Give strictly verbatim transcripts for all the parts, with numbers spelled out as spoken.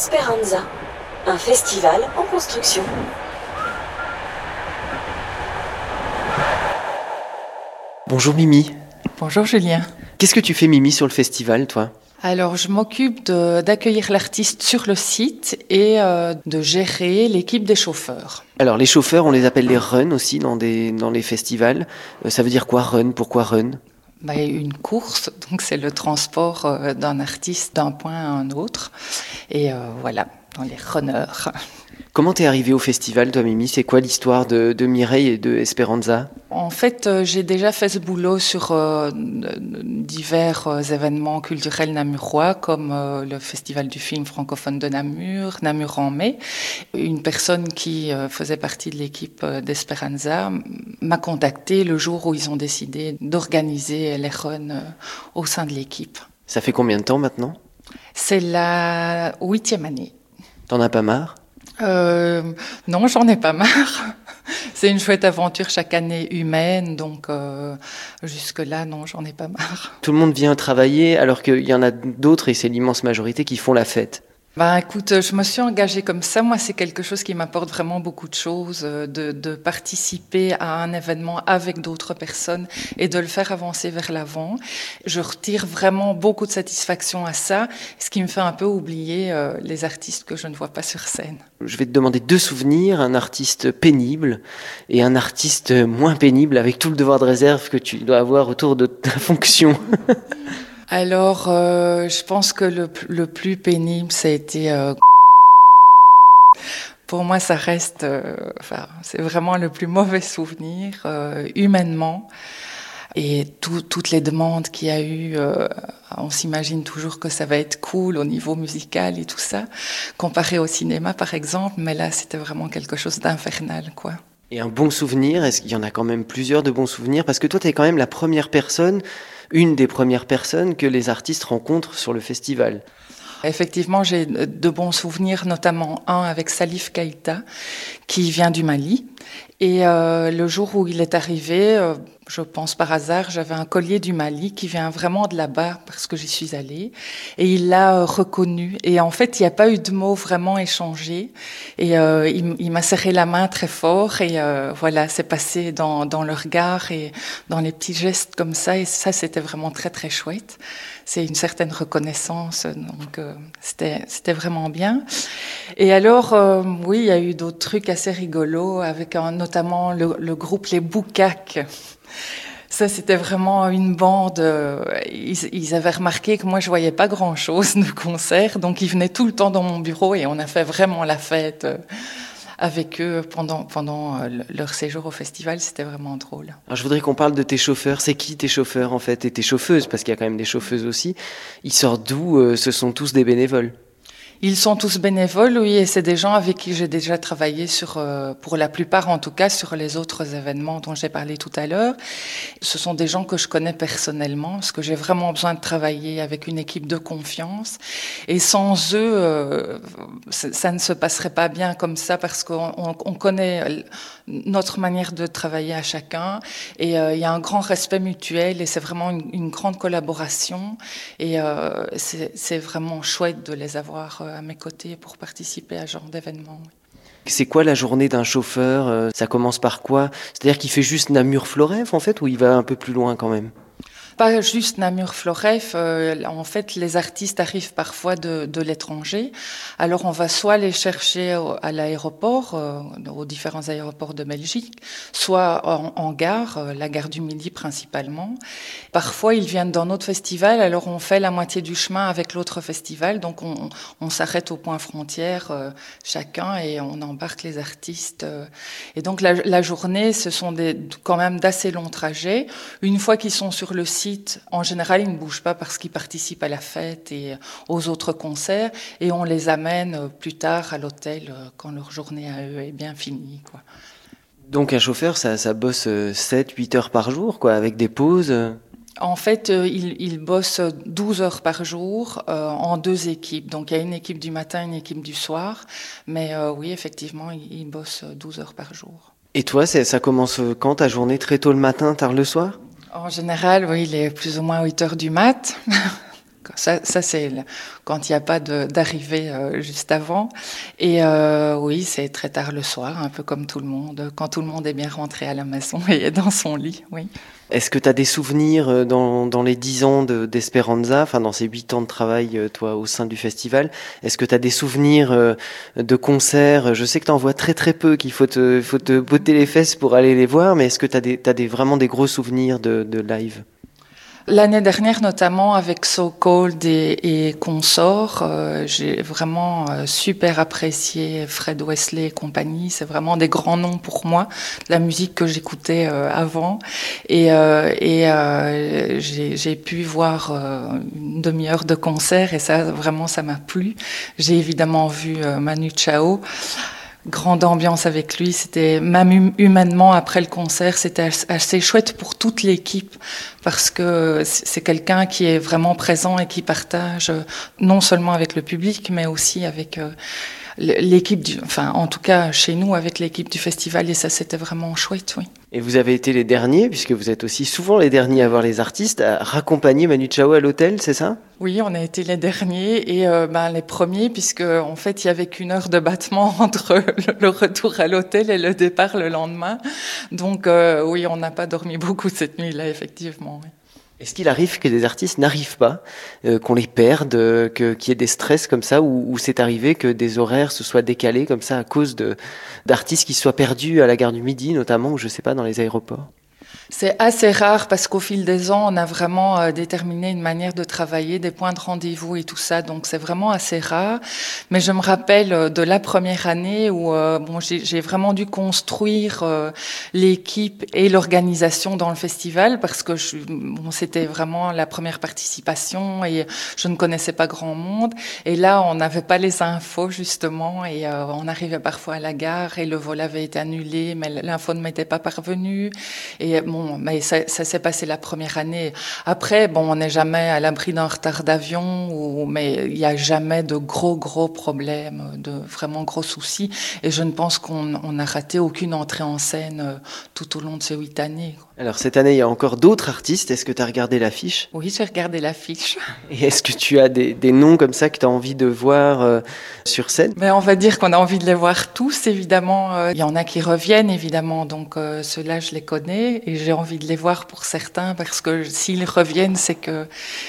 Esperanza, un festival en construction. Bonjour Mimi. Bonjour Julien. Qu'est-ce que tu fais Mimi sur le festival, toi ? Alors, je m'occupe de, d'accueillir l'artiste sur le site et euh, de gérer l'équipe des chauffeurs. Alors, les chauffeurs, on les appelle les runs aussi dans, des, dans les festivals. Euh, ça veut dire quoi run ? Pourquoi run ? Bah, une course, donc c'est le transport euh, d'un artiste d'un point à un autre. Et euh, voilà, dans les runners. Comment t'es arrivée au festival, toi Mimi ? C'est quoi l'histoire de, de Mireille et de Esperanza ? En fait, euh, j'ai déjà fait ce boulot sur euh, divers euh, événements culturels namurois, comme euh, le Festival du film francophone de Namur, Namur en mai. Une personne qui euh, faisait partie de l'équipe euh, d'Esperanza m'a contacté le jour où ils ont décidé d'organiser les runs euh, au sein de l'équipe. Ça fait combien de temps maintenant ? C'est la huitième année. T'en as pas marre ? Euh, non, j'en ai pas marre. C'est une chouette aventure chaque année humaine, donc euh, jusque-là, non, j'en ai pas marre. Tout le monde vient travailler alors qu'il y en a d'autres, et c'est l'immense majorité, qui font la fête. Ben, écoute, je me suis engagée comme ça. Moi, c'est quelque chose qui m'apporte vraiment beaucoup de choses, de, de participer à un événement avec d'autres personnes et de le faire avancer vers l'avant. Je retire vraiment beaucoup de satisfaction à ça, ce qui me fait un peu oublier euh, les artistes que je ne vois pas sur scène. Je vais te demander deux souvenirs, un artiste pénible et un artiste moins pénible, avec tout le devoir de réserve que tu dois avoir autour de ta fonction. Alors, euh, je pense que le, le plus pénible, ça a été... Euh, pour moi, ça reste... Euh, enfin, c'est vraiment le plus mauvais souvenir, euh, humainement. Et tout, toutes les demandes qu'il y a eu, euh, on s'imagine toujours que ça va être cool au niveau musical et tout ça, comparé au cinéma, par exemple. Mais là, c'était vraiment quelque chose d'infernal, quoi. Et un bon souvenir, est-ce qu'il y en a quand même plusieurs de bons souvenirs ? Parce que toi, tu es quand même la première personne, une des premières personnes que les artistes rencontrent sur le festival. Effectivement, j'ai de bons souvenirs, notamment un avec Salif Keïta, qui vient du Mali. Et euh, le jour où il est arrivé, euh, je pense par hasard, j'avais un collier du Mali qui vient vraiment de là-bas parce que j'y suis allée. Et il l'a euh, reconnu. Et en fait, il n'y a pas eu de mots vraiment échangés. Et euh, il, il m'a serré la main très fort. Et euh, voilà, c'est passé dans, dans le regard et dans les petits gestes comme ça. Et ça, c'était vraiment très, très chouette. C'est une certaine reconnaissance. Donc, euh, c'était, c'était vraiment bien. Et alors, euh, oui, il y a eu d'autres trucs assez rigolos avec un, notamment le, le groupe Les Boucaques. Ça, c'était vraiment une bande. Euh, ils, ils avaient remarqué que moi, je voyais pas grand-chose de concert, donc ils venaient tout le temps dans mon bureau et on a fait vraiment la fête euh, avec eux pendant pendant euh, leur séjour au festival. C'était vraiment drôle. Alors, je voudrais qu'on parle de tes chauffeurs. C'est qui tes chauffeurs en fait ? Et tes chauffeuses, parce qu'il y a quand même des chauffeuses aussi. Ils sortent d'où ? euh, Ce sont tous des bénévoles. Ils sont tous bénévoles, oui, et c'est des gens avec qui j'ai déjà travaillé sur, euh, pour la plupart en tout cas, sur les autres événements dont j'ai parlé tout à l'heure. Ce sont des gens que je connais personnellement, parce que j'ai vraiment besoin de travailler avec une équipe de confiance. Et sans eux, euh, ça ne se passerait pas bien comme ça, parce qu'on on, on connaît notre manière de travailler à chacun, et euh, il y a un grand respect mutuel, et c'est vraiment une, une grande collaboration, et euh, c'est, c'est vraiment chouette de les avoir à mes côtés pour participer à ce genre d'événement. C'est quoi la journée d'un chauffeur ? Ça commence par quoi ? C'est-à-dire qu'il fait juste Namur-Floreffe en fait, ou il va un peu plus loin quand même ? Pas juste Namur-Floreffe, euh, en fait les artistes arrivent parfois de, de l'étranger, alors on va soit les chercher au, à l'aéroport, euh, aux différents aéroports de Belgique, soit en, en gare, euh, la gare du Midi principalement. Parfois ils viennent dans notre festival, alors on fait la moitié du chemin avec l'autre festival, donc on, on s'arrête au point frontière euh, chacun et on embarque les artistes. Euh, et donc la, la journée, ce sont des, quand même d'assez longs trajets. Une fois qu'ils sont sur le site, en général, ils ne bougent pas parce qu'ils participent à la fête et aux autres concerts et on les amène plus tard à l'hôtel quand leur journée à eux est bien finie, quoi. Donc un chauffeur, ça, ça bosse sept huit heures par jour, quoi, avec des pauses. En fait, euh, il, il bosse douze heures par jour euh, en deux équipes. Donc, il y a une équipe du matin, une équipe du soir. Mais euh, oui, effectivement, il, il bosse douze heures par jour. Et toi, c'est, ça commence quand ta journée ? Très tôt le matin, tard le soir ? En général, oui, il est plus ou moins huit heures du mat. Ça, ça c'est quand il n'y a pas de, d'arrivée euh, juste avant. Et euh, oui, c'est très tard le soir, un peu comme tout le monde, quand tout le monde est bien rentré à la maison et est dans son lit, oui. Est-ce que tu as des souvenirs dans, dans les dix ans de, d'Esperanza, enfin dans ces huit ans de travail, toi, au sein du festival? Est-ce que tu as des souvenirs de concerts? Je sais que tu en vois très très peu, qu'il faut te, faut te botter les fesses pour aller les voir, mais est-ce que tu as des, t'as des, vraiment des gros souvenirs de, de live? L'année dernière, notamment avec So Cold et, et Consort, euh, j'ai vraiment euh, super apprécié Fred Wesley et compagnie. C'est vraiment des grands noms pour moi, la musique que j'écoutais euh, avant. Et, euh, et euh, j'ai, j'ai pu voir euh, une demi-heure de concert et ça, vraiment, ça m'a plu. J'ai évidemment vu euh, Manu Chao. Grande ambiance avec lui, c'était même humainement après le concert, c'était assez chouette pour toute l'équipe parce que c'est quelqu'un qui est vraiment présent et qui partage non seulement avec le public mais aussi avec l'équipe du, enfin en tout cas chez nous avec l'équipe du festival et ça c'était vraiment chouette, oui. Et vous avez été les derniers, puisque vous êtes aussi souvent les derniers à voir les artistes, à raccompagner Manu Chao à l'hôtel, c'est ça? Oui, on a été les derniers et euh, ben, les premiers, puisque en fait, il y avait qu'une heure de battement entre le retour à l'hôtel et le départ le lendemain. Donc euh, oui, on n'a pas dormi beaucoup cette nuit-là, effectivement. Oui. Est-ce qu'il arrive que des artistes n'arrivent pas, euh, qu'on les perde, euh, que, qu'il y ait des stress comme ça, ou, ou c'est arrivé que des horaires se soient décalés comme ça à cause de, d'artistes qui soient perdus à la gare du Midi, notamment, ou je sais pas, dans les aéroports? C'est assez rare parce qu'au fil des ans, on a vraiment euh, déterminé une manière de travailler, des points de rendez-vous et tout ça. Donc, c'est vraiment assez rare. Mais je me rappelle euh, de la première année où euh, bon, j'ai, j'ai vraiment dû construire euh, l'équipe et l'organisation dans le festival parce que je, bon, c'était vraiment la première participation et je ne connaissais pas grand monde. Et là, on n'avait pas les infos, justement. Et euh, on arrivait parfois à la gare et le vol avait été annulé, mais l'info ne m'était pas parvenue. Et bon, mais ça, ça s'est passé la première année. Après, bon, on n'est jamais à l'abri d'un retard d'avion, ou, mais il n'y a jamais de gros, gros problèmes, de vraiment gros soucis. Et je ne pense qu'on on a raté aucune entrée en scène tout au long de ces huit années. Alors, cette année, il y a encore d'autres artistes. Est-ce que tu as regardé l'affiche? Oui, j'ai regardé l'affiche. Et est-ce que tu as des, des noms comme ça que tu as envie de voir euh, sur scène? Mais on va dire qu'on a envie de les voir tous, évidemment. Euh, il y en a qui reviennent, évidemment. Donc, euh, ceux-là, je les connais. Et j'ai envie de les voir pour certains, parce que s'ils reviennent, c'est que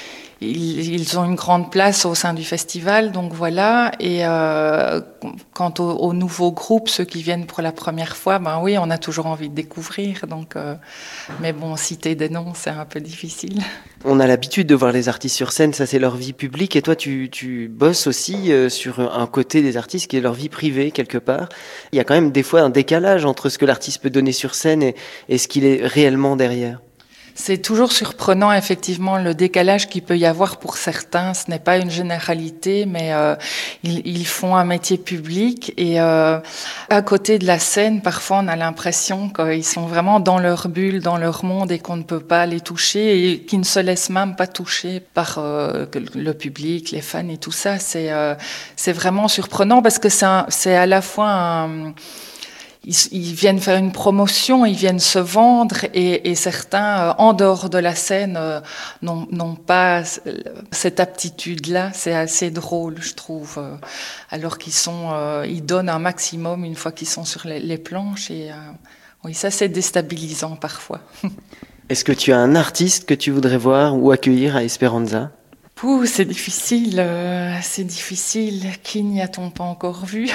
ils, ils ont une grande place au sein du festival, donc voilà. Et euh, quant aux, aux nouveaux groupes, ceux qui viennent pour la première fois, ben oui, on a toujours envie de découvrir. Donc, euh, mais bon, citer des noms, c'est un peu difficile. On a l'habitude de voir les artistes sur scène, ça c'est leur vie publique. Et toi, tu, tu bosses aussi euh, sur un côté des artistes qui est leur vie privée quelque part. Il y a quand même des fois un décalage entre ce que l'artiste peut donner sur scène et, et ce qu'il est réellement derrière. C'est toujours surprenant, effectivement, le décalage qu'il peut y avoir pour certains. Ce n'est pas une généralité, mais euh, ils, ils font un métier public. Et euh, à côté de la scène, parfois, on a l'impression qu'ils sont vraiment dans leur bulle, dans leur monde, et qu'on ne peut pas les toucher, et qu'ils ne se laissent même pas toucher par euh, le public, les fans et tout ça. C'est, euh, c'est vraiment surprenant, parce que c'est, un, c'est à la fois un... Ils, ils viennent faire une promotion, ils viennent se vendre, et, et certains, euh, en dehors de la scène, euh, n'ont, n'ont pas cette aptitude-là. C'est assez drôle, je trouve. Euh, alors qu'ils sont, euh, ils donnent un maximum une fois qu'ils sont sur les, les planches. Et euh, oui, ça c'est déstabilisant parfois. Est-ce que tu as un artiste que tu voudrais voir ou accueillir à Esperanza? Pouh, c'est difficile, euh, c'est difficile. Qui n'y a-t-on pas encore vu?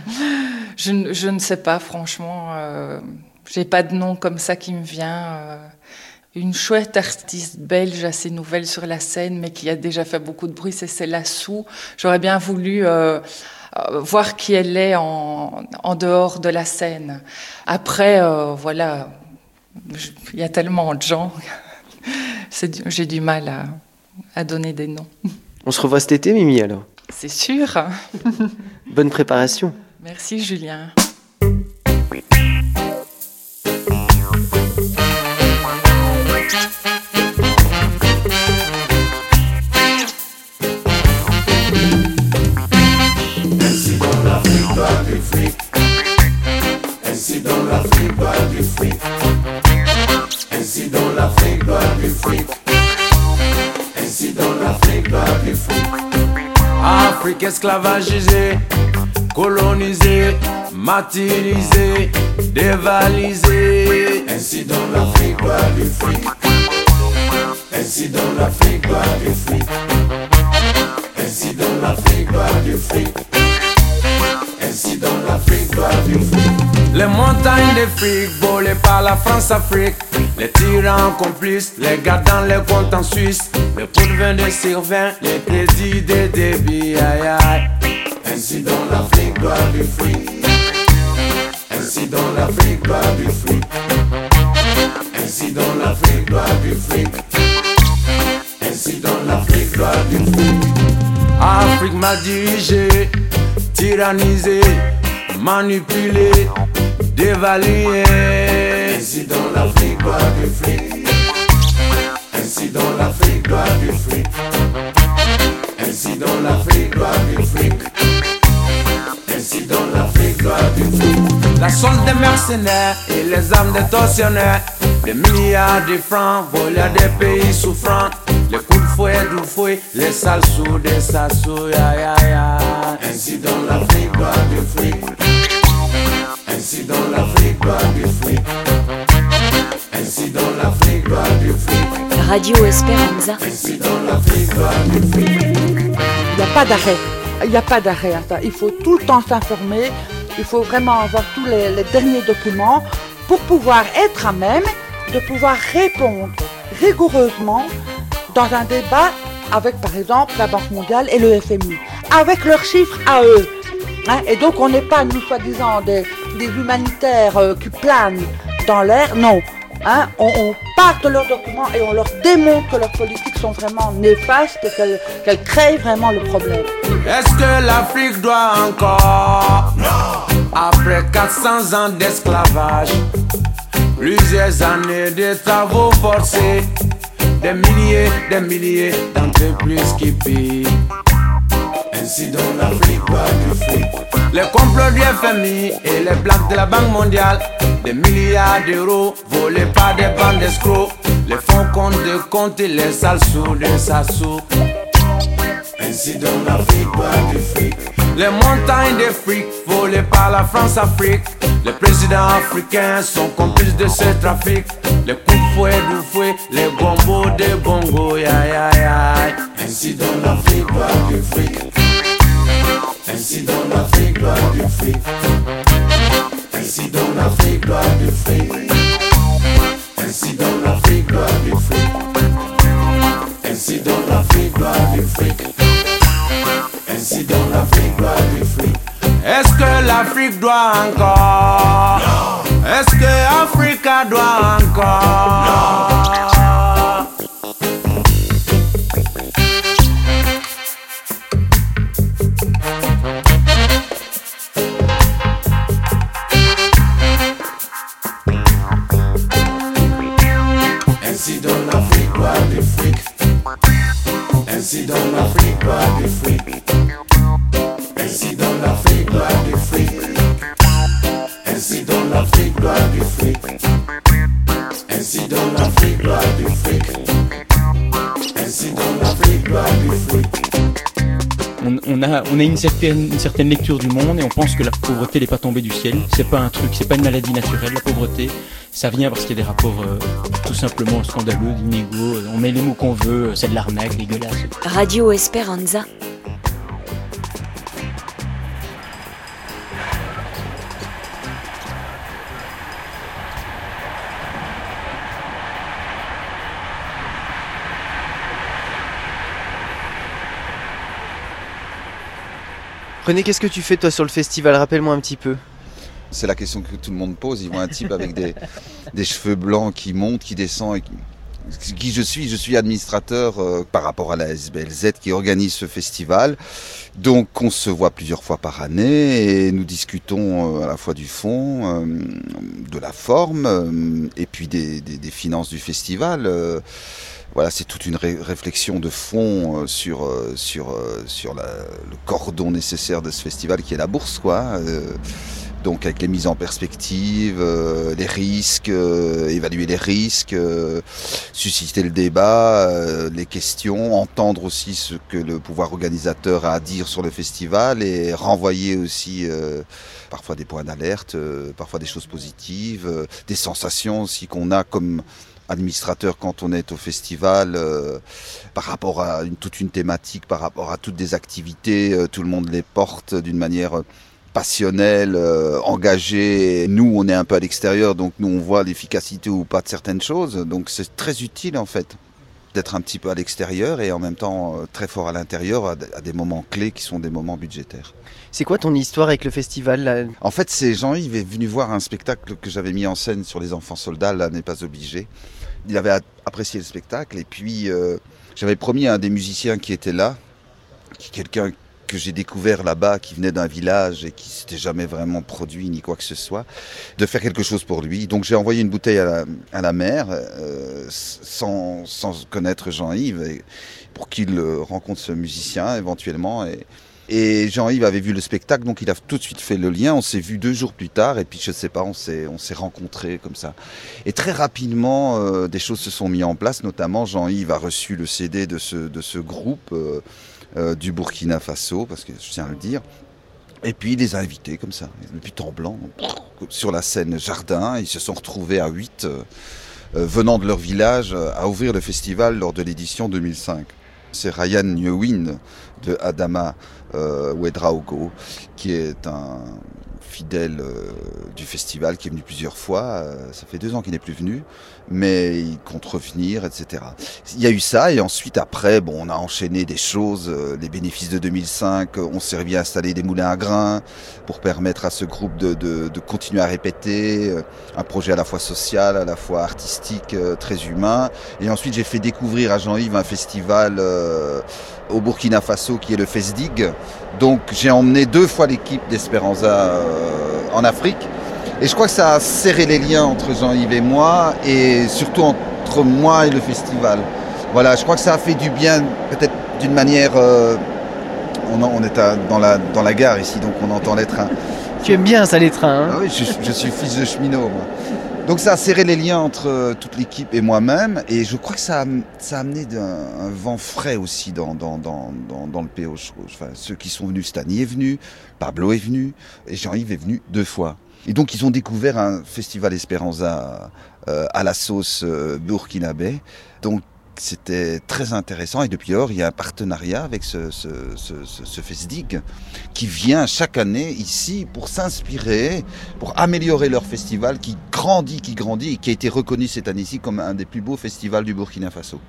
je, je ne sais pas, franchement. Euh, j'ai pas de nom comme ça qui me vient. Euh, une chouette artiste belge assez nouvelle sur la scène, mais qui a déjà fait beaucoup de bruit, c'est Céla Sou. J'aurais bien voulu euh, euh, voir qui elle est en, en dehors de la scène. Après, euh, voilà, il y a tellement de gens. c'est, j'ai du mal à... à donner des noms. On se revoit cet été, Mimi, alors? C'est sûr. Bonne préparation. Merci, Julien. Ainsi dans l'Afrique doit du fric. Ainsi dans l'Afrique doit du fric. Ainsi dans l'Afrique doit du fric. Ainsi dans l'Afrique doit l'Afrique esclavagisée, colonisée, martyrisée, dévalisée. Ainsi dans l'Afrique doit du fric. Ainsi dans l'Afrique doit du fric. Ainsi dans l'Afrique doit du fric. Ainsi dans l'Afrique doit du fric. Les montagnes de fric volées par la France-Afrique. Les tyrans complices, les gars dans les comptes en Suisse. Les pourvins de Sylvain, les crédits de débit, aïe aïe. Ainsi dans l'Afrique doit du fric. Ainsi dans l'Afrique doit du fric. Ainsi dans l'Afrique doit du fric. Ainsi dans l'Afrique doit du fric. Afrique mal dirigée, tyrannisée, manipulée, dévaluée. Ainsi dans l'Afrique doit du fric. Ainsi dans l'Afrique doit du fric. Ainsi dans l'Afrique doit du fric. Ainsi dans l'Afrique doit du fric. La solde des mercenaires et les armes des tortionnaires. Des milliards de francs volés à des pays souffrants. Les coups de fouet, du fouet, les sales sous des sassous, aïe aïe aïe. Ainsi dans l'Afrique doit du fric. Ainsi dans l'Afrique doit du fric. Ainsi dans l'Afrique doit du fric. Radio Esperanza. Ainsi dans l'Afrique doit du fric. Il n'y a pas d'arrêt. Il n'y a pas d'arrêt à ça. Il faut tout le temps s'informer. Il faut vraiment avoir tous les, les derniers documents pour pouvoir être à même de pouvoir répondre rigoureusement dans un débat avec, par exemple, la Banque mondiale et le F M I, avec leurs chiffres à eux. Hein, et donc, on n'est pas, nous, soi-disant, des, des humanitaires euh, qui planent dans l'air. Non. Hein, on, on part de leurs documents et on leur démontre que leurs politiques sont vraiment néfastes et qu'elles, qu'elles créent vraiment le problème. Est-ce que l'Afrique doit encore, non, après quatre cents ans d'esclavage, plusieurs années de travaux forcés, des milliers, des milliers d'entreprises qui pillent. Ainsi dans l'Afrique doit du fric. Les complots du F M I et les blagues de la Banque mondiale. Des milliards d'euros volés par des bandes d'escrocs. Les fonds compte de compte et les sales sous de sassous. Ainsi dans l'Afrique doit du fric. Les montagnes de fric volées par la France-Afrique. Les présidents africains sont complices de ce trafic. Les coups de fouet du fouet, les gombos de bongo, aïe aïe aïe. Ainsi dans l'Afrique doit du fric. Ainsi dans l'Afrique doit du fric. Ainsi dans l'Afrique doit du fric. Ainsi dans l'Afrique doit du fric. Ainsi dans l'Afrique doit du fric. Ainsi dans l'Afrique doit du fric. Est-ce que l'Afrique doit encore? Non. Est-ce que Africa doit encore? Non. Ainsi dans l'Afrique doit du fric. Ainsi dans l'Afrique doit du fric. Ainsi dans l'Afrique doit du fric. Ainsi dans l'Afrique doit du fric. Ainsi dans l'Afrique doit du fric. Ainsi dans l'Afrique doit du fric. On, on a, on a une, certaine, une certaine lecture du monde et on pense que la pauvreté n'est pas tombée du ciel. C'est pas un truc, c'est pas une maladie naturelle. La pauvreté, ça vient parce qu'il y a des rapports euh, tout simplement scandaleux, inégaux. On met les mots qu'on veut, c'est de l'arnaque, dégueulasse. Radio Esperanza. René, qu'est-ce que tu fais toi sur le festival? Rappelle-moi un petit peu. C'est la question que tout le monde pose. Ils voient un type avec des, des cheveux blancs qui monte, qui descend. Et qui, qui je suis? Je suis administrateur euh, par rapport à la S B L Z qui organise ce festival. Donc on se voit plusieurs fois par année et nous discutons euh, à la fois du fond, euh, de la forme euh, et puis des, des, des finances du festival. Euh, Voilà, c'est toute une ré- réflexion de fond euh, sur, euh, sur, euh, sur la, le cordon nécessaire de ce festival qui est la bourse, quoi. Euh, Donc avec les mises en perspective, euh, les risques, euh, évaluer les risques, euh, susciter le débat, euh, les questions, entendre aussi ce que le pouvoir organisateur a à dire sur le festival et renvoyer aussi euh, parfois des points d'alerte, euh, parfois des choses positives, euh, des sensations aussi qu'on a comme administrateur quand on est au festival, euh, par rapport à une, toute une thématique, par rapport à toutes des activités, euh, tout le monde les porte d'une manière passionnelle, euh, engagée. Nous, on est un peu à l'extérieur, donc nous, on voit l'efficacité ou pas de certaines choses. Donc c'est très utile en fait d'être un petit peu à l'extérieur et en même temps euh, très fort à l'intérieur à, à des moments clés qui sont des moments budgétaires. C'est quoi ton histoire avec le festival là? En fait, c'est Jean-Yves est venu voir un spectacle que j'avais mis en scène sur les enfants soldats, là n'est pas obligé. Il avait apprécié le spectacle et puis euh, j'avais promis à un des musiciens qui était là, qui quelqu'un que j'ai découvert là-bas, qui venait d'un village et qui s'était jamais vraiment produit ni quoi que ce soit, de faire quelque chose pour lui. Donc j'ai envoyé une bouteille à la, à la mer, euh, sans, sans connaître Jean-Yves, et, pour qu'il rencontre ce musicien éventuellement. Et, et Jean-Yves avait vu le spectacle, donc il a tout de suite fait le lien. On s'est vu deux jours plus tard, et puis je sais pas, on s'est, on s'est rencontrés comme ça. Et très rapidement, euh, des choses se sont mises en place, notamment Jean-Yves a reçu le C D de ce, de ce groupe, euh, Euh, du Burkina Faso, parce que je tiens à le dire, et puis il les a invités comme ça, le but en blanc, sur la scène Jardin. Ils se sont retrouvés à huit, euh, euh, venant de leur village, euh, à ouvrir le festival lors de l'édition deux mille cinq. C'est Ryan Nguyen de Adama euh, Ouedraogo, qui est un fidèle euh, du festival, qui est venu plusieurs fois. Euh, ça fait deux ans qu'il n'est plus venu, mais il compte revenir, et cetera. Il y a eu ça, et ensuite, après, bon, on a enchaîné des choses. Euh, les bénéfices de deux mille cinq ont servi à installer des moulins à grains pour permettre à ce groupe de, de, de continuer à répéter. Euh, un projet à la fois social, à la fois artistique, euh, très humain. Et ensuite, j'ai fait découvrir à Jean-Yves un festival euh, au Burkina Faso qui est le FESDIG. Donc, j'ai emmené deux fois l'équipe d'Esperanza euh, en Afrique. Et je crois que ça a serré les liens entre Jean-Yves et moi, et surtout entre moi et le festival. Voilà, je crois que ça a fait du bien, peut-être d'une manière... Euh, on, on est à, dans, la, dans la gare ici, donc on entend les trains. Tu aimes bien ça, les trains, hein? Ah oui, je, je suis fils de cheminot, moi. Donc ça a serré les liens entre euh, toute l'équipe et moi-même, et je crois que ça a, ça a amené d'un, un vent frais aussi dans, dans, dans, dans, dans le P O. Enfin, ceux qui sont venus, Stani est venu, Pablo est venu, et Jean-Yves est venu deux fois. Et donc ils ont découvert un festival Esperanza euh, à la sauce euh, burkinabé. Donc c'était très intéressant, et depuis lors il y a un partenariat avec ce, ce, ce, ce, ce FESDIG qui vient chaque année ici pour s'inspirer, pour améliorer leur festival qui grandit, qui grandit et qui a été reconnu cette année-ci comme un des plus beaux festivals du Burkina Faso.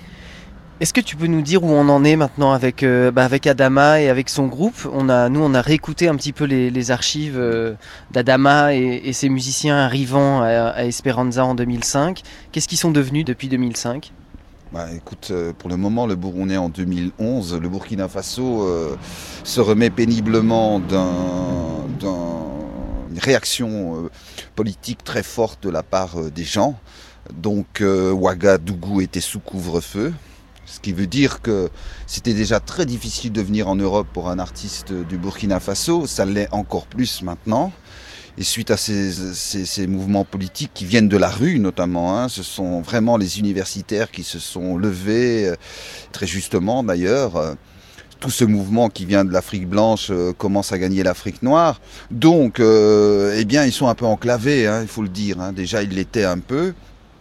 Est-ce que tu peux nous dire où on en est maintenant avec, euh, bah avec Adama et avec son groupe? On a, nous, on a réécouté un petit peu les, les archives euh, d'Adama et, et ses musiciens arrivant à, à Esperanza en deux mille cinq. Qu'est-ce qu'ils sont devenus depuis deux mille cinq? Bah, écoute, pour le moment, le Bour- on est en deux mille onze. Le Burkina Faso euh, se remet péniblement d'un, d'un, une réaction euh, politique très forte de la part euh, des gens. Donc, euh, Ouagadougou était sous couvre-feu. Ce qui veut dire que c'était déjà très difficile de venir en Europe pour un artiste du Burkina Faso. Ça l'est encore plus maintenant. Et suite à ces, ces, ces mouvements politiques qui viennent de la rue notamment, hein, ce sont vraiment les universitaires qui se sont levés, très justement d'ailleurs. Tout ce mouvement qui vient de l'Afrique blanche euh, commence à gagner l'Afrique noire. Donc, euh, eh bien, ils sont un peu enclavés, hein, il faut le dire. Hein. Déjà, ils l'étaient un peu.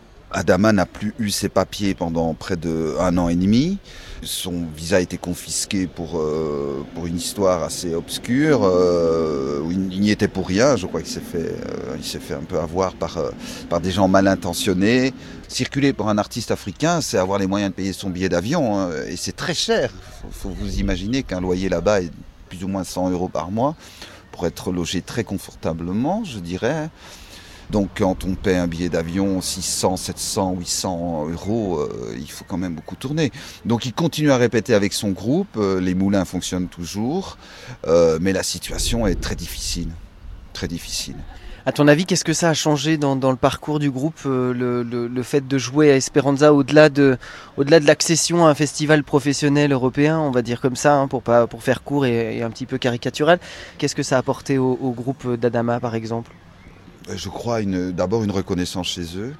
Adama n'a plus eu ses papiers pendant près d'un an et demi. Son visa a été confisqué pour, euh, pour une histoire assez obscure. Euh, où il n'y était pour rien. Je crois qu'il s'est fait, euh, il s'est fait un peu avoir par, euh, par des gens mal intentionnés. Circuler pour un artiste africain, c'est avoir les moyens de payer son billet d'avion. Hein, et c'est très cher. Il faut, faut vous imaginer qu'un loyer là-bas est plus ou moins cent euros par mois pour être logé très confortablement, je dirais. Donc quand on paie un billet d'avion six cents, sept cents, huit cents euros, euh, il faut quand même beaucoup tourner. Donc il continue à répéter avec son groupe, euh, les moulins fonctionnent toujours, euh, mais la situation est très difficile, très difficile. À ton avis, qu'est-ce que ça a changé dans, dans le parcours du groupe, euh, le, le, le fait de jouer à Esperanza au-delà de, au-delà de l'accession à un festival professionnel européen, on va dire comme ça, hein, pour, pas, pour faire court et, et un petit peu caricatural. Qu'est-ce que ça a apporté au, au groupe d'Adama, par exemple ? Je crois une, d'abord une reconnaissance chez eux,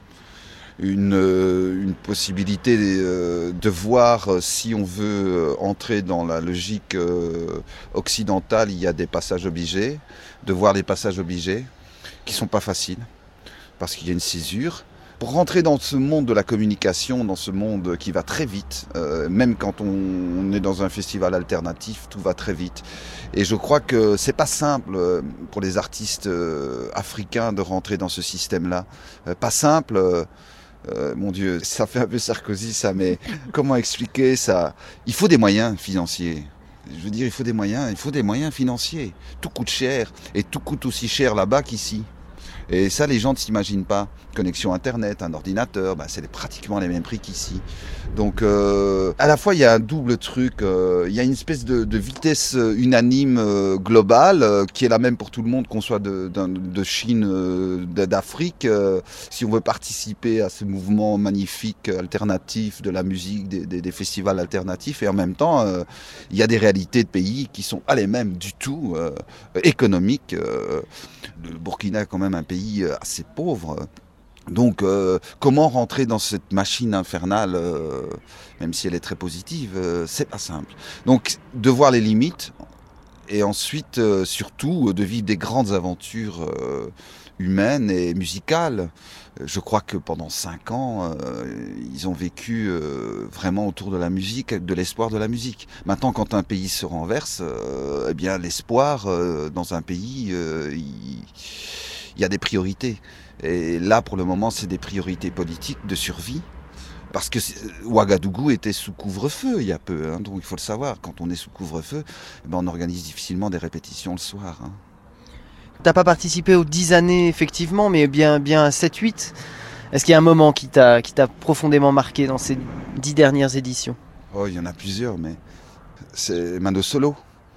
une, une possibilité de voir si on veut entrer dans la logique occidentale, il y a des passages obligés, de voir les passages obligés qui ne sont pas faciles parce qu'il y a une césure. Pour rentrer dans ce monde de la communication, dans ce monde qui va très vite, euh, même quand on, on est dans un festival alternatif, tout va très vite. Et je crois que c'est pas simple pour les artistes euh, africains de rentrer dans ce système-là. Euh, pas simple. Euh, Euh, mon Dieu, ça fait un peu Sarkozy ça, mais comment expliquer ça ? Il faut des moyens financiers. Je veux dire, il faut des moyens, il faut des moyens financiers. Tout coûte cher, et tout coûte aussi cher là-bas qu'ici. Et ça, les gens ne s'imaginent pas. Connexion Internet, un ordinateur, bah, c'est pratiquement les mêmes prix qu'ici. Donc, euh, à la fois, il y a un double truc. Euh, il y a une espèce de, de vitesse unanime euh, globale euh, qui est la même pour tout le monde, qu'on soit de, de, de Chine, euh, d'Afrique. Euh, si on veut participer à ce mouvement magnifique, alternatif, de la musique, des, des, des festivals alternatifs. Et en même temps, euh, il y a des réalités de pays qui ne sont pas les mêmes du tout, euh, économiques. Euh, le Burkina est quand même un pays assez pauvre. Donc, euh, comment rentrer dans cette machine infernale, euh, même si elle est très positive, euh, c'est pas simple. Donc, de voir les limites, et ensuite, euh, surtout, de vivre des grandes aventures euh, humaines et musicales. Je crois que pendant cinq ans, euh, ils ont vécu euh, vraiment autour de la musique, de l'espoir de la musique. Maintenant, quand un pays se renverse, euh, eh bien, l'espoir euh, dans un pays, euh, il, il y a des priorités. Et là, pour le moment, c'est des priorités politiques de survie. Parce que Ouagadougou était sous couvre-feu il y a peu, hein, donc il faut le savoir. Quand on est sous couvre-feu, eh ben, on organise difficilement des répétitions le soir. Hein. T'as pas participé aux dix années, effectivement, mais bien, bien à sept huit. Est-ce qu'il y a un moment qui t'a, qui t'a profondément marqué dans ces dix dernières éditions ? Oh, il y en a plusieurs, mais c'est Mano Solo.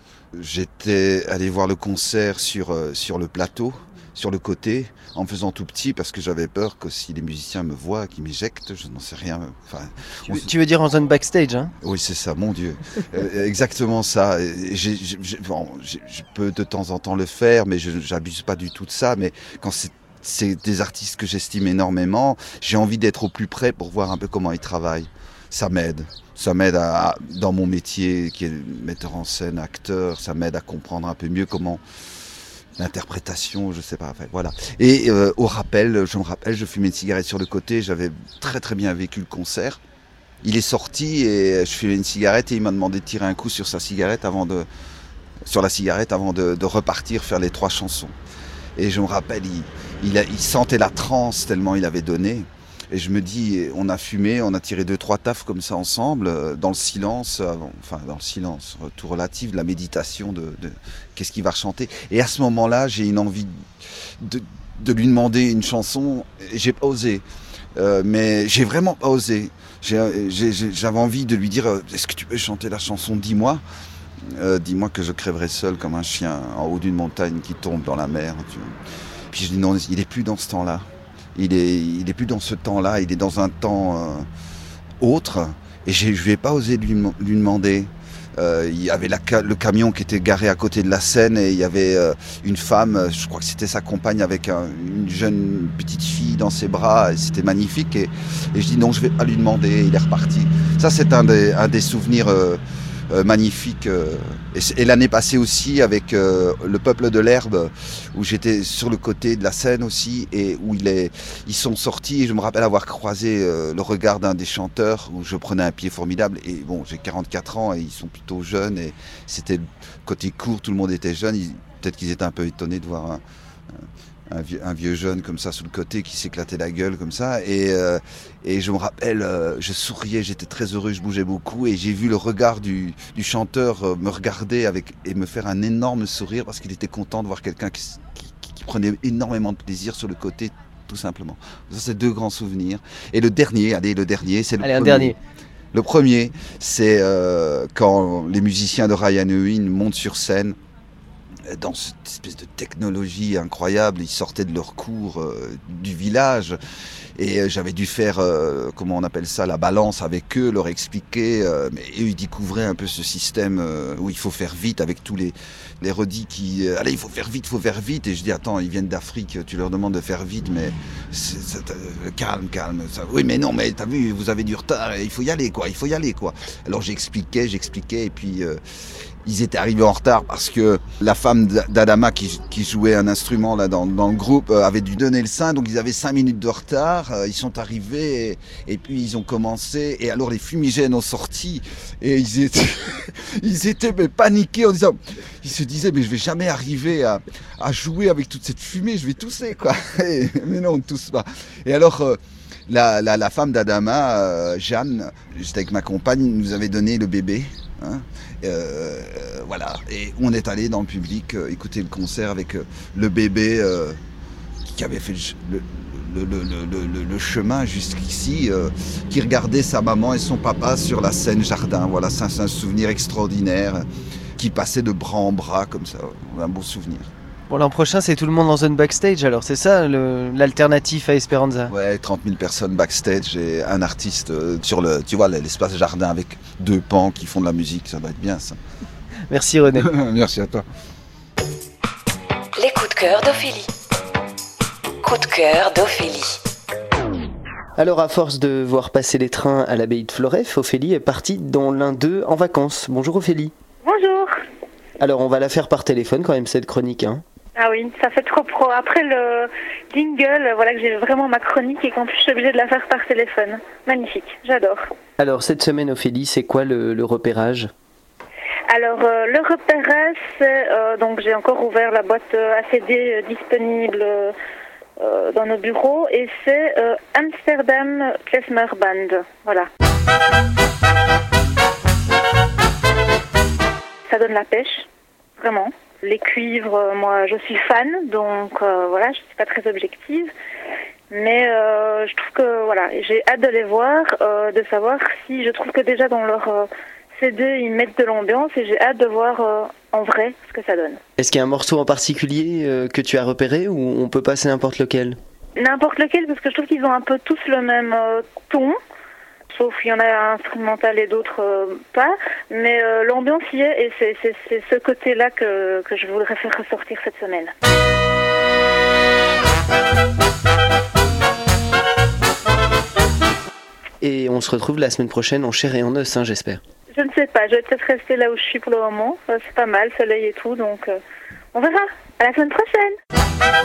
J'étais allé voir le concert sur, euh, sur le plateau, sur le côté, en me faisant tout petit, parce que j'avais peur que si les musiciens me voient, qu'ils m'éjectent, je n'en sais rien. Enfin, tu, veux, tu veux dire en zone backstage, hein ? Oui, c'est ça, mon Dieu. euh, exactement ça. J'ai, j'ai, bon, j'ai, je peux de temps en temps le faire, mais je n'abuse pas du tout de ça. Mais quand c'est, c'est des artistes que j'estime énormément, j'ai envie d'être au plus près pour voir un peu comment ils travaillent. Ça m'aide. Ça m'aide à, dans mon métier, qui est metteur en scène, acteur. Ça m'aide à comprendre un peu mieux comment... l'interprétation, je sais pas, enfin, voilà. Et euh, au rappel, je me rappelle, je fumais une cigarette sur le côté, j'avais très très bien vécu le concert. Il est sorti et je fumais une cigarette et il m'a demandé de tirer un coup sur sa cigarette avant de, sur la cigarette avant de, de repartir faire les trois chansons. Et je me rappelle, il, il, a, il sentait la transe tellement il avait donné. Et je me dis, on a fumé, on a tiré deux, trois tafs comme ça ensemble, dans le silence, enfin dans le silence, tout relatif, de la méditation, de, de qu'est-ce qu'il va chanter. Et à ce moment-là, j'ai une envie de, de lui demander une chanson, et j'ai pas osé. Euh, mais j'ai vraiment pas osé. J'ai, j'ai, j'avais envie de lui dire, est-ce que tu peux chanter la chanson Dis-moi euh, Dis-moi que je crèverai seul comme un chien en haut d'une montagne qui tombe dans la mer. Tu vois. Puis je dis non, il est plus dans ce temps-là. Il est, il est plus dans ce temps-là, il est dans un temps euh, autre. Et je ne vais pas osé lui, lui demander. Euh, il y avait la, le camion qui était garé à côté de la scène et il y avait euh, une femme, je crois que c'était sa compagne avec un, une jeune petite fille dans ses bras. Et c'était magnifique. Et, et je dis non, je ne vais pas lui demander. Il est reparti. Ça, c'est un des, un des souvenirs euh, euh, magnifiques. Euh, et, et l'année passée aussi avec euh, le Peuple de l'Herbe, où j'étais sur le côté de la scène aussi et où il est, ils sont sortis. Et je me rappelle avoir croisé euh, le regard d'un des chanteurs où je prenais un pied formidable. Et bon, j'ai quarante-quatre ans et ils sont plutôt jeunes. Et c'était côté court, tout le monde était jeune. Ils, peut-être qu'ils étaient un peu étonnés de voir un, un, vieux, un vieux jeune comme ça sous le côté qui s'éclatait la gueule comme ça. Et, euh, et je me rappelle, euh, je souriais, j'étais très heureux, je bougeais beaucoup. Et j'ai vu le regard du, du chanteur euh, me regarder avec, et me faire un énorme sourire parce qu'il était content de voir quelqu'un qui, qui, qui prenait énormément de plaisir sur le côté, tout simplement. Ça, c'est deux grands souvenirs. Et le dernier, allez, le dernier, c'est le allez, premier. un dernier. Le premier, c'est euh, quand les musiciens de Ryan Ewing montent sur scène. dans cette espèce de technologie incroyable. Ils sortaient de leur cours euh, du village et euh, j'avais dû faire, euh, comment on appelle ça, la balance avec eux, leur expliquer. Euh, mais eux, ils découvraient un peu ce système euh, où il faut faire vite avec tous les, les redis qui... Euh, allez, il faut faire vite, il faut faire vite. Et je dis, attends, ils viennent d'Afrique, tu leur demandes de faire vite, mais c'est, c'est, euh, calme, calme. Ça, oui, mais non, mais t'as vu, vous avez du retard, il faut y aller, quoi, il faut y aller, quoi. Alors j'expliquais, j'expliquais et puis... Euh, ils étaient arrivés en retard parce que la femme d'Adama qui, qui jouait un instrument là dans, dans le groupe euh, avait dû donner le sein, donc ils avaient cinq minutes de retard. Euh, ils sont arrivés et, et puis ils ont commencé et alors les fumigènes ont sorti et ils étaient, ils étaient mais paniqués en disant, ils se disaient mais je vais jamais arriver à, à jouer avec toute cette fumée, je vais tousser quoi. Et, mais non, on ne tousse pas. Et alors euh, la, la, la femme d'Adama, euh, Jeanne, j'étais avec ma compagne, nous avait donné le bébé. Hein, euh, voilà, et on est allé dans le public euh, écouter le concert avec euh, le bébé euh, qui avait fait le, le, le, le, le, le chemin jusqu'ici, euh, qui regardait sa maman et son papa sur la scène jardin. Voilà, c'est un, c'est un souvenir extraordinaire qui passait de bras en bras comme ça, un beau souvenir. Bon, l'an prochain, c'est tout le monde dans zone backstage, alors c'est ça le, l'alternatif à Esperanza? Ouais, trente mille personnes backstage et un artiste euh, sur le, tu vois, l'espace jardin avec deux pans qui font de la musique, ça va être bien ça. Merci René. Merci à toi. Les coups de cœur d'Ophélie. Coup de cœur d'Ophélie. Alors à force de voir passer les trains à l'abbaye de Floreffe, Ophélie est partie dans l'un d'eux en vacances. Bonjour Ophélie. Bonjour. Alors on va la faire par téléphone quand même cette chronique, hein. Ah oui, ça fait trop pro. Après le jingle, voilà que j'ai vraiment ma chronique et qu'en plus je suis obligée de la faire par téléphone. Magnifique, j'adore. Alors cette semaine Ophélie, c'est quoi le, le repérage? Alors euh, le repérage, c'est, euh, donc j'ai encore ouvert la boîte euh, A C D euh, disponible euh, dans nos bureaux et c'est euh, Amsterdam Klezmer Band. Voilà. Ça donne la pêche, vraiment. Les cuivres, euh, moi je suis fan, donc euh, voilà, je suis pas très objective. Mais euh, je trouve que voilà, j'ai hâte de les voir, euh, de savoir si je trouve que déjà dans leur euh, C D ils mettent de l'ambiance et j'ai hâte de voir euh, en vrai ce que ça donne. Est-ce qu'il y a un morceau en particulier euh, que tu as repéré ou on peut passer n'importe lequel? N'importe lequel parce que je trouve qu'ils ont un peu tous le même euh, ton. Sauf qu'il y en a un instrumental et d'autres euh, pas, mais euh, l'ambiance y est et c'est, c'est, c'est ce côté-là que, que je voudrais faire ressortir cette semaine. Et on se retrouve la semaine prochaine en chair et en os, hein, j'espère. Je ne sais pas, je vais peut-être rester là où je suis pour le moment, euh, c'est pas mal, soleil et tout, donc euh, on verra. À la semaine prochaine.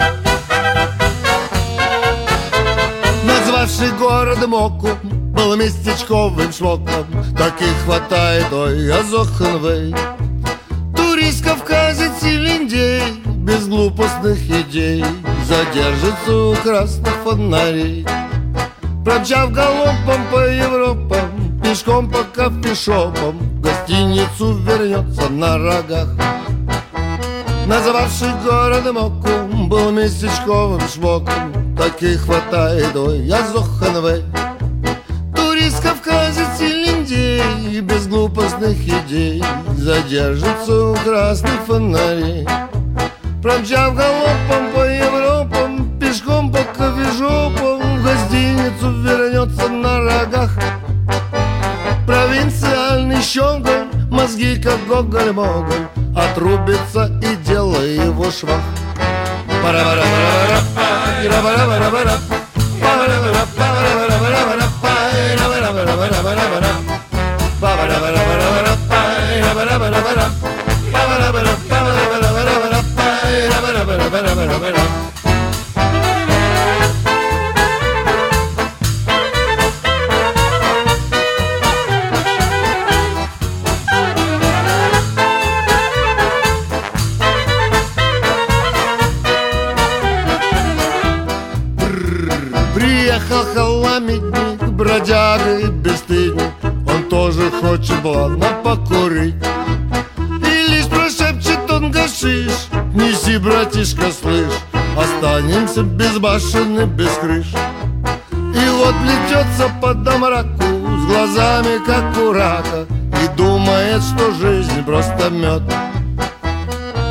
Назвавший городом Оку, был местечковым шмоком, так и хватает, ой, Азохенвей. Турист Кавказец или индей, без глупостных идей, задержится у красных фонарей. Промчав галопом по Европам, пешком по кофешопам, в гостиницу вернется на рогах. Назвавший городом Оку, был местечковым шмоком, так и хватает, ой, Азохенвей. Турист Кавказец или индей, без глупостных идей, задержится у красных фонарей. Промчав галопом по Европам, пешком по кофешопам, в гостиницу вернется на рогах. Провинциальный щеголь, мозги как Гоголь-Моголь, отрубится и дело его швах. Приехал халамидник, бродяга и бесстыдник, он тоже хочет ладно покурить. И лишь прошепчет он гашиш, неси, братишка, слышь, останемся без башен и без крыш. И вот плетется по домраку, с глазами как у рака, и думает, что жизнь просто мед.